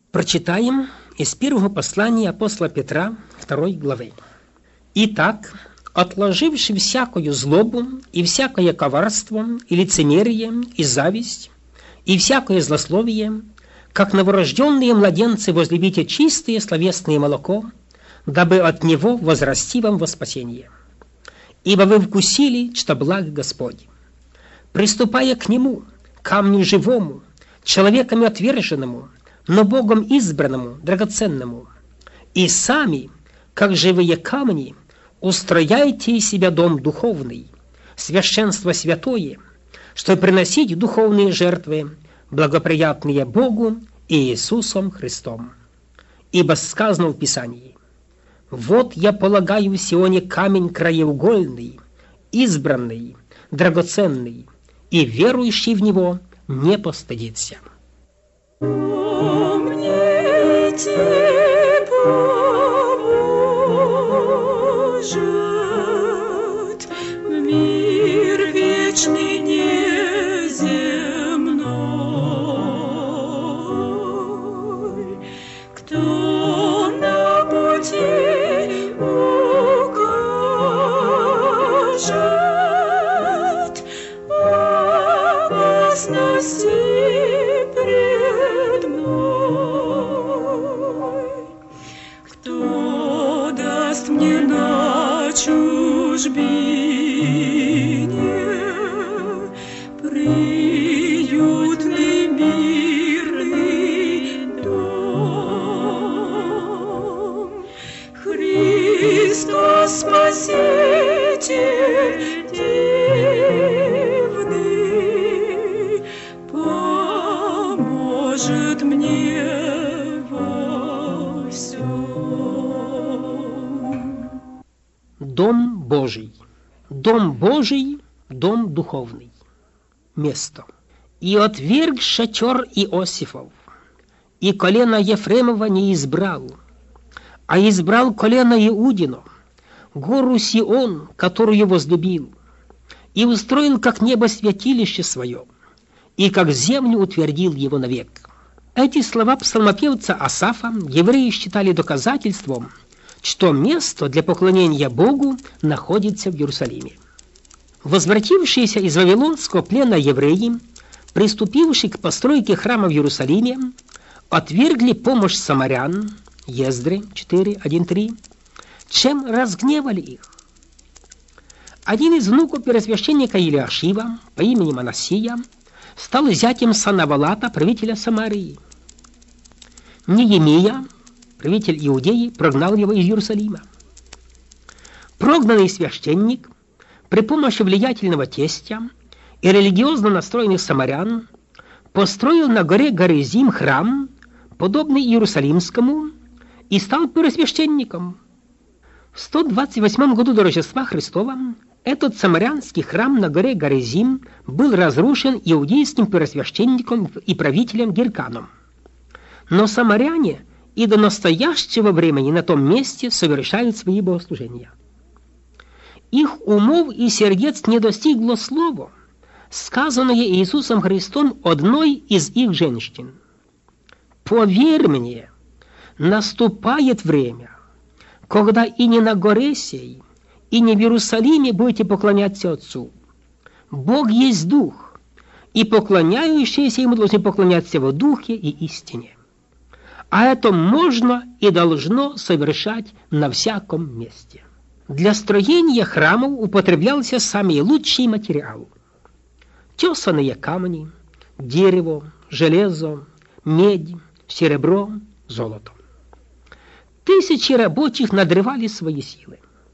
Прочитаем из первого послания апостола Петра 2 главы. «Итак, отложивши всякую злобу и всякое коварство, и лицемерие, и зависть, и всякое злословие, как новорожденные младенцы возлюбите чистое словесное молоко, дабы от него возрасти вам во спасение. Ибо вы вкусили, что благ Господь. Приступая к нему, камню живому, человеками отверженному, но Богом избранному, драгоценному, и сами, как живые камни, устрояйте из себя дом духовный, священство святое, чтобы приносить духовные жертвы, благоприятные Богу и Иисусом Христом. Ибо сказано в Писании: «Вот я полагаю в Сионе камень краеугольный, избранный, драгоценный, и верующий в него не постыдится». Поможет мир вечный неземной, кто на пути укажет опасности пред мной, кто даст мне на чужбине приютный мирный дом. Христос Спаситель дивный поможет мне во всем. Дом Божий. Дом Божий, дом духовный. Место. «И отверг шатер Иосифов, и колено Ефремова не избрал, а избрал колено Иудино, гору Сион, которую возлюбил, и устроил как небо святилище свое, и как землю утвердил его навек». Эти слова псалмопевца Асафа евреи считали доказательством, что место для поклонения Богу находится в Иерусалиме. Возвратившиеся из Вавилонского плена евреи, приступившие к постройке храма в Иерусалиме, отвергли помощь самарян, Ездры 4:1-3, чем разгневали их. Один из внуков первосвященника Елиашива по имени Манасия стал зятем Санавалата, правителя Самарии. Неемия, правитель Иудеи, прогнал его из Иерусалима. Прогнанный священник при помощи влиятельного тестя и религиозно настроенных самарян построил на горе Горизим храм, подобный Иерусалимскому, и стал первосвященником. В 128 году до Рождества Христова этот самарянский храм на горе Горизим был разрушен иудейским первосвященником и правителем Гирканом. Но самаряне и до настоящего времени на том месте совершают свои богослужения. Их умов и сердец не достигло слово, сказанное Иисусом Христом одной из их женщин: «Поверь мне, наступает время, когда и не на горе сей, и не в Иерусалиме будете поклоняться Отцу. Бог есть Дух, и поклоняющиеся Ему должны поклоняться в Духе и истине. А это можно и должно совершать на всяком месте». Для строения храмов употреблялся самый лучший материал: тесаные камни, дерево, железо, медь, серебро, золото. Тысячи рабочих надрывали свои силы.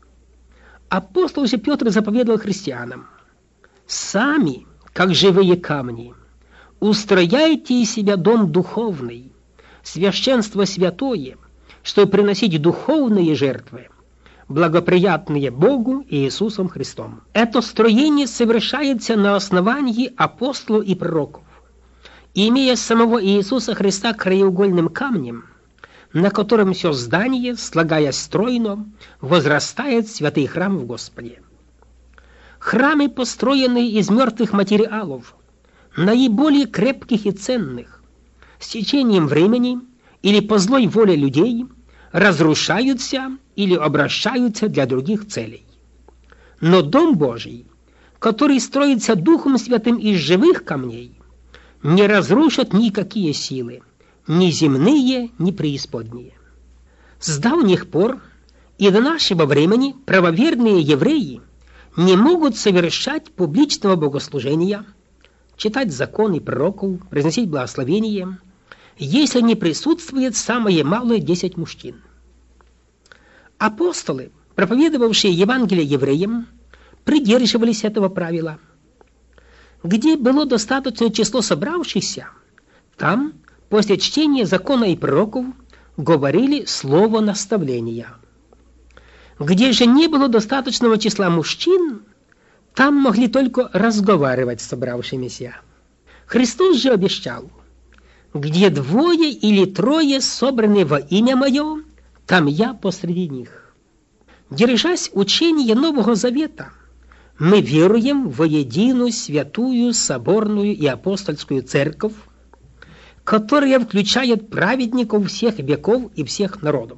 Апостол же Петр заповедовал христианам: «Сами, как живые камни, устрояйте из себя дом духовный, священство святое, чтобы приносить духовные жертвы, благоприятные Богу и Иисусом Христом». Это строение совершается на основании апостолов и пророков, имея самого Иисуса Христа краеугольным камнем, на котором все здание, слагаясь стройно, возрастает в святый храм в Господе. Храмы, построенные из мертвых материалов, наиболее крепких и ценных, с течением времени или по злой воле людей разрушаются или обращаются для других целей. Но Дом Божий, который строится Духом Святым из живых камней, не разрушат никакие силы, ни земные, ни преисподние. С давних пор и до нашего времени правоверные евреи не могут совершать публичного богослужения, читать законы пророков, произносить благословения, если не присутствует самое малое 10 мужчин. Апостолы, проповедовавшие Евангелие евреям, придерживались этого правила. Где было достаточное число собравшихся, там, после чтения закона и пророков, говорили слово наставления. Где же не было достаточного числа мужчин, там могли только разговаривать с собравшимися. Христос же обещал: «Где 2 или 3 собраны во имя Мое, там Я посреди них». Держась учения Нового Завета, мы веруем во единую святую, соборную и апостольскую церковь, которая включает праведников всех веков и всех народов.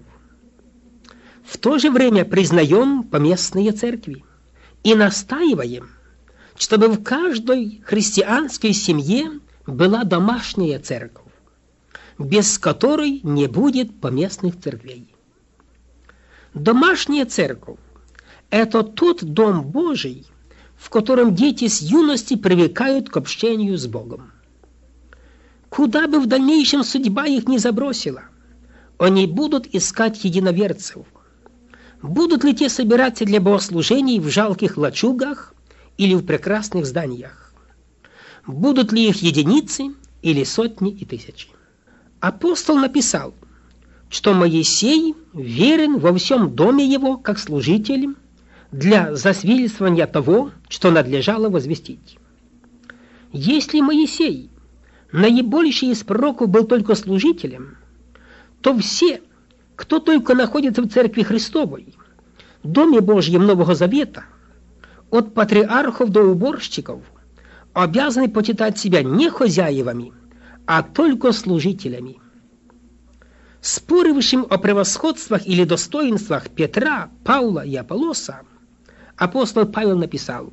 В то же время признаем поместные церкви и настаиваем, чтобы в каждой христианской семье была домашняя церковь, без которой не будет поместных церквей. Домашняя церковь – это тот Дом Божий, в котором дети с юности привыкают к общению с Богом. Куда бы в дальнейшем судьба их не забросила, они будут искать единоверцев. Будут ли те собираться для богослужений в жалких лачугах или в прекрасных зданиях? Будут ли их единицы или сотни и тысячи? Апостол написал, что Моисей верен во всем доме его, как служитель, для засвидетельствования того, что надлежало возвестить. Если Моисей, наибольший из пророков, был только служителем, то все, кто только находится в Церкви Христовой, Доме Божьем Нового Завета, от патриархов до уборщиков, обязаны почитать себя не хозяевами, а только служителями. Спорившим о превосходствах или достоинствах Петра, Павла и Аполлоса, апостол Павел написал: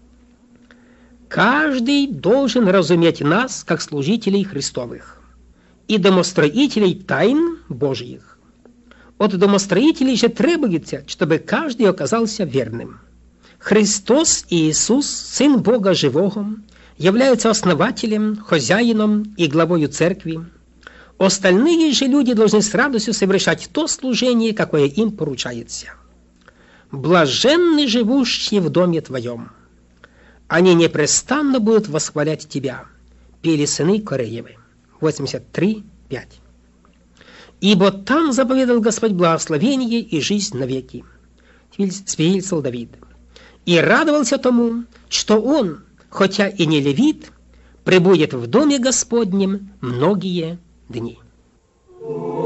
«Каждый должен разуметь нас, как служителей Христовых и домостроителей тайн Божьих. От домостроителей же требуется, чтобы каждый оказался верным. Христос Иисус, Сын Бога Живого, является основателем, хозяином и главою церкви. Остальные же люди должны с радостью совершать то служение, какое им поручается. Блаженны живущие в доме Твоем. Они непрестанно будут восхвалять Тебя», пели сыны Кореевы. 83:5. «Ибо там заповедал Господь благословение и жизнь навеки», свидетельствовал Давид. «И радовался тому, что он, хотя и не левит, пребудет в доме Господнем многие дни».